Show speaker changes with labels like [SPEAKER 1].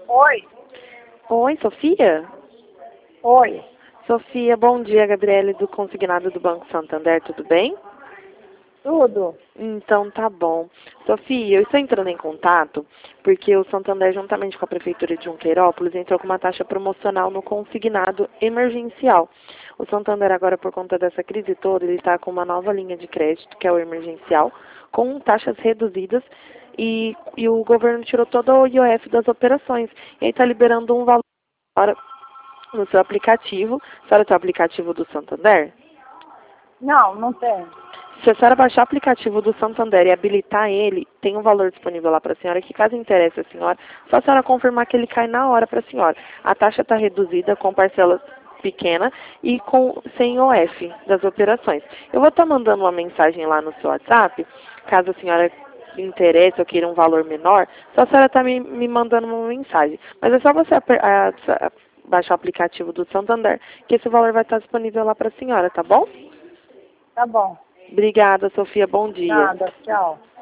[SPEAKER 1] Oi,
[SPEAKER 2] Oi, Sofia?
[SPEAKER 1] oi,
[SPEAKER 2] Sofia, bom dia, Gabriele do Consignado do Banco Santander, tudo bem?
[SPEAKER 1] tudo?
[SPEAKER 2] Então tá bom. Sofia, eu estou entrando em contato porque o Santander, juntamente com a Prefeitura de Junqueirópolis, entrou com uma taxa promocional no consignado emergencial. O Santander agora, por conta dessa crise toda, ele está com uma nova linha de crédito, que é o emergencial, com taxas reduzidas e o governo tirou todo o IOF das operações. E aí está liberando um valor no seu aplicativo. A senhora tem o aplicativo do Santander?
[SPEAKER 1] Não, não tem.
[SPEAKER 2] Se a senhora baixar o aplicativo do Santander e habilitar ele, tem um valor disponível lá para a senhora, que caso interesse a senhora, só a senhora confirmar que ele cai na hora para a senhora. A taxa está reduzida com parcelas pequena e sem OF das operações. Eu vou estar mandando uma mensagem lá no seu WhatsApp, caso a senhora interesse ou queira um valor menor, só a senhora está me mandando uma mensagem. Mas é só você baixar o aplicativo do Santander, que esse valor vai estar disponível lá para a senhora, tá bom?
[SPEAKER 1] Tá bom.
[SPEAKER 2] Obrigada, Sofia. Bom dia.
[SPEAKER 1] Nada, tchau.